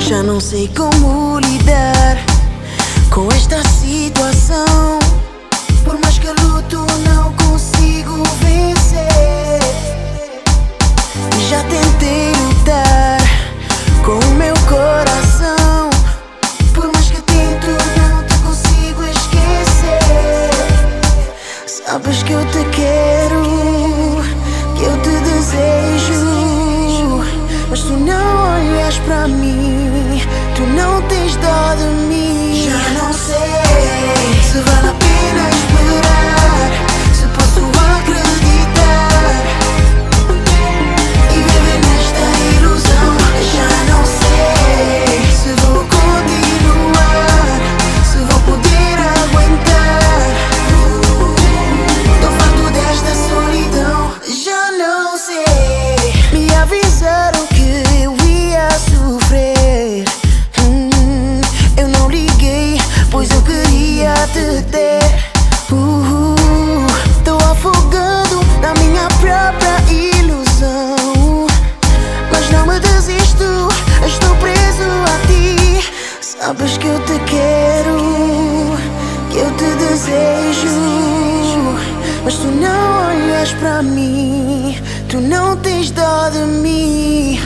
Já não sei como lidar com esta situação. Por mais que eu luto, não consigo vencer. Já tentei lutar com o meu coração. Por mais que tento, não te consigo esquecer. Sabes que eu te quero, que eu te desejo, mas tu não olhas pra mim, tu não tens dó de mim. Já não sei se vale a pena esperar, se posso acreditar e viver nesta ilusão. Já não sei se vou continuar, se vou poder aguentar. Tô farto desta solidão. Já não sei. Me avisaram que eu ia sofrer. Eu não liguei, pois eu queria te ter. Tô afogando na minha própria ilusão, mas não me desisto, estou preso a ti. Sabes que eu te quero, que eu te desejo, mas tu não olhas pra mim, tu não tens dó de mim.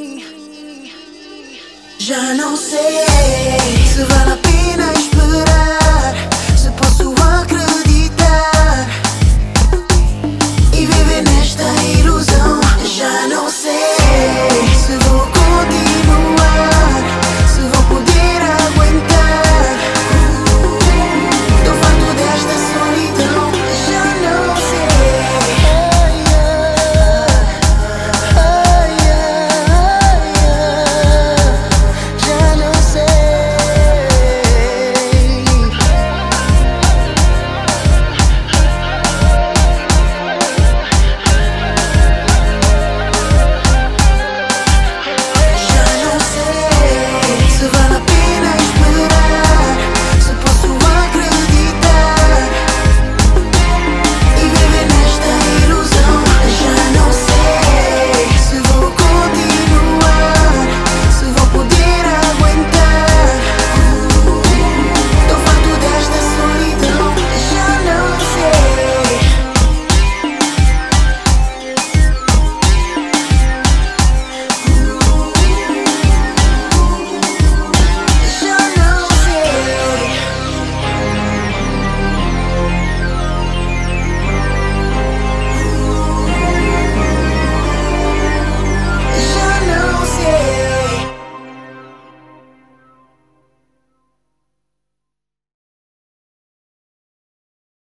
Já não sei se vale a pena esperar, se posso acreditar e viver nesta ilusão. Já não sei.